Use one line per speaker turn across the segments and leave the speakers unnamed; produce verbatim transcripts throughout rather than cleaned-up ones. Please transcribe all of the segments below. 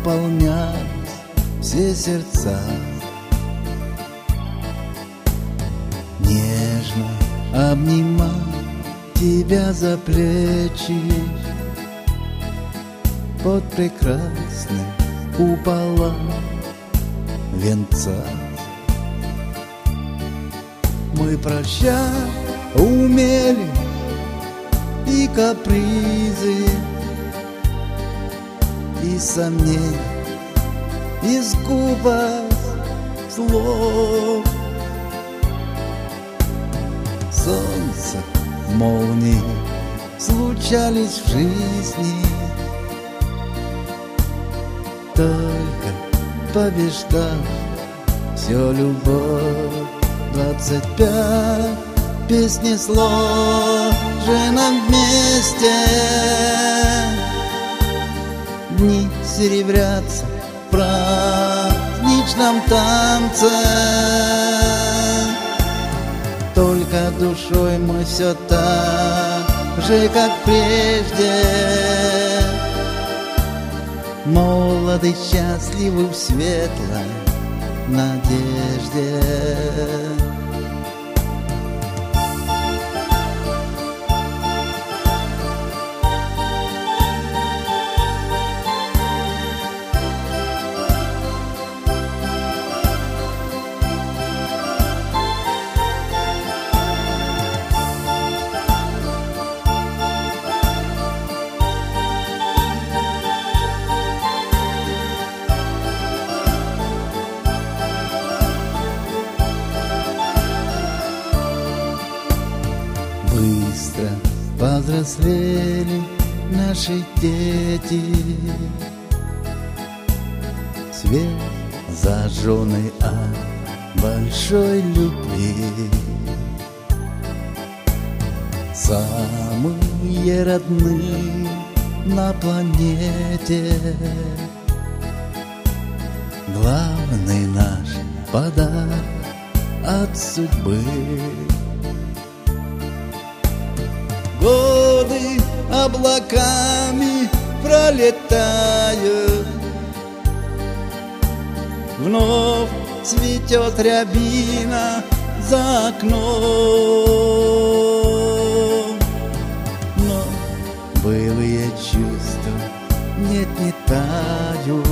наполнять все сердца. Нежно обнимать тебя за плечи под прекрасным куполом венца. Мы прощать умели и капризы, и сомнения, и скупость слов. Солнце, молнии случались в жизни, только побеждал все любовь. Двадцать пять песни сложено вместе, дни серебрятся в праздничном танце. Только душой мы все так же, как прежде, молоды, счастливы в светлой надежде. Быстро повзрослели наши дети, свет зажженный от большой любви. Самые родные на планете, главный наш подарок от судьбы. Годы облаками пролетают, вновь цветет рябина за окном, но былые чувства нет, не тают.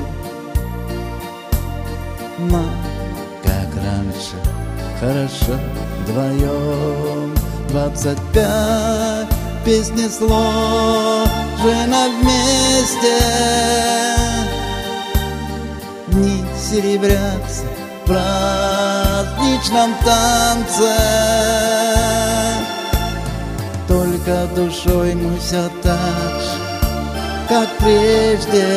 Нам, как раньше, хорошо вдвоем. Двадцать пять песни сложено вместе, дни серебрятся в праздничном танце. Только душой мы все так же, как прежде,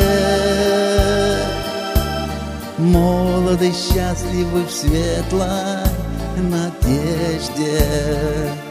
молоды, счастливы в светлой надежде.